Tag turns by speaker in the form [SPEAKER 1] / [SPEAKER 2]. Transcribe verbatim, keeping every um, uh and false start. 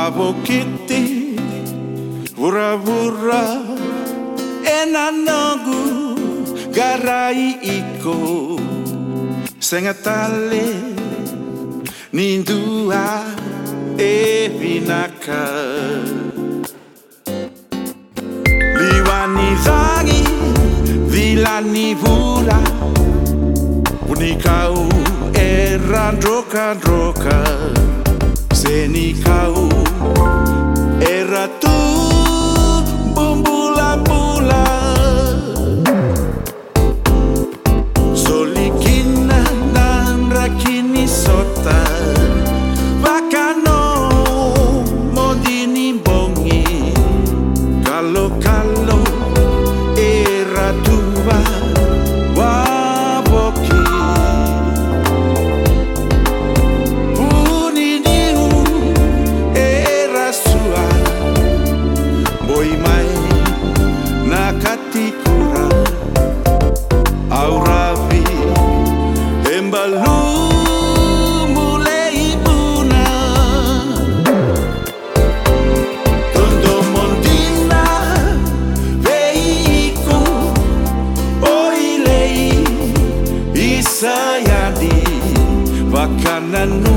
[SPEAKER 1] Wabokiti Wura-wura Enanogu Garai iko Sengatale Nindua Evinaka Liwani rangi Vilani vula Unikau Erandroka-droka Senikau Era tu Bumbula-bula Solikina nan rakini sota Bakano Modini bongi Kalo-kalo Era tua Waboki Unidiu Era sua Boy mai Nakatikura Auravi Embalu Mulei buna Tondo mondina Veiku Oilei Isayadi Wakananu